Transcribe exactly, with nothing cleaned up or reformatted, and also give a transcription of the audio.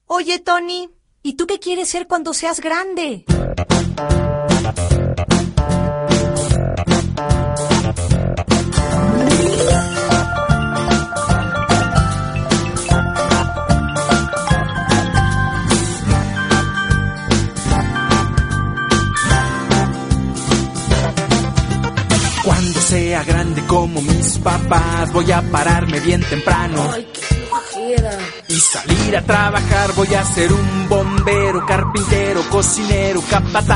Oye, Tony, ¿y tú qué quieres ser cuando seas grande? Cuando sea grande como mis papás, voy a pararme bien temprano. Ay, qué flojera. Y salir a trabajar, voy a ser un bombero, carpintero, cocinero, capataz.